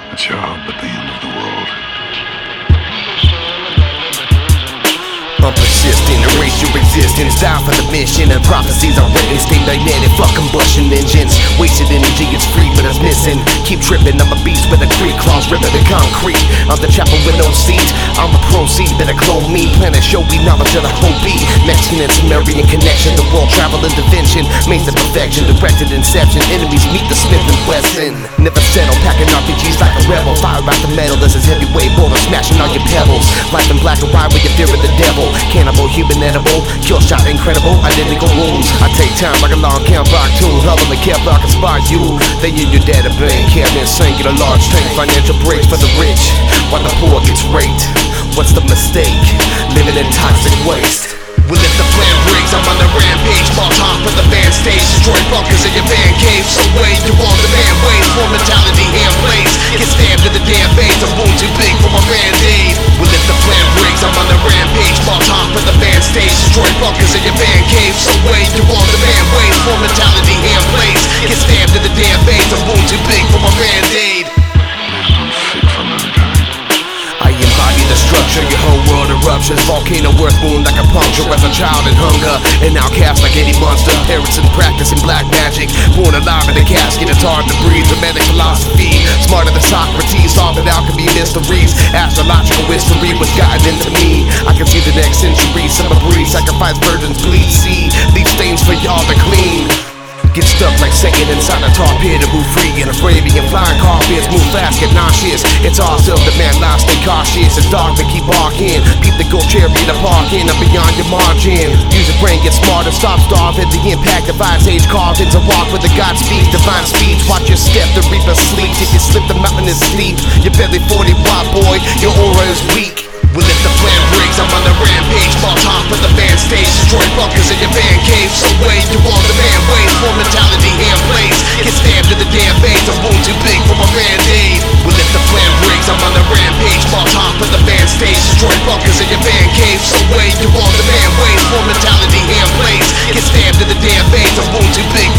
It's your hope at the end of the world. I'm persistent, erase your resistance, die for the mission. And prophecies are written, stay magnetic, fuck combustion engines. Wasted energy is free, but it's missing. Keep tripping, I'm a beast with a creek, claws ripping the concrete. I'm the chopper with no seat, I'm a proceed, better clone me. Planet show we knowledge of the whole beat. Mexican and Sumerian connection, the world travel intervention. Maze of perfection, directed inception. Enemies meet the Smith and Wesson. Never settle, packing RPGs like a rebel. Fire out the metal, this is heavyweight border, smashing all your pebbles. Life in black and white with your fear of the devil. Cannibal, human edible, kill shot incredible, identical wounds. I take time like a long camp rock tune. Level the Kevlar can spot you. They in your data bank, cabin sink in a large tank. Financial breaks for the rich, while the poor gets raped. What's the mistake? Living in toxic waste. Well, if the plan breaks, I'm on the rampage. Fall top of the band stage, destroy bunkers in your band cave. So way you on the man ways, more mentality hand plays. Get stabbed in the damn veins, a wound too big for my band-aid. Well, if the plan breaks, I'm on the rampage. Fall top of the band stage, destroy bunkers in your band cave. So way you on the man ways, more mentality hand plays. Get stabbed in the damn veins, a wound too big for my band-aid. I embody the structure, your whole world eruptions. Volcano earth wound like a puncture. As a child in hunger, an outcast like any monster. Parents in practicing black magic, born alive in a casket. It's hard to breathe, dramatic philosophy. Smarter than Socrates, solving alchemy mysteries. Astrological history was gotten into me. I can see the next century, summer breeze. Sacrifice virgins, bleed, see. Leave stains for y'all to clean. Get stuck like Satan inside a tar pit to move free in Arabian flying carpets. Move fast, get nauseous. It's all self-demand, lost, stay cautious. It's dark, they keep barking. Peep the gold cherry in the parking. I'm beyond your margin. Use your brain, get smarter, stop starving. The impact of Ice Age carvings. A walk with the Godspeed, divine speech. Watch your step, the reaper sleeps. If you slip, the mountain is steep. Your belly 40 watt, boy, your aura is weak. Well, if the plan breaks, I'm on the rampage. Fall top of the band stage, destroy bunkers in your band cave. So way you on the man ways, more mentality hand plays. Get stabbed in the damn veins, a wound too big for my band-aid. Well, if the plan breaks, I'm on the rampage. Fall top of the band stage, destroy bunkers in your band cave. So way you on the man ways, more mentality hand plays. Get stabbed in the damn veins, a wound too big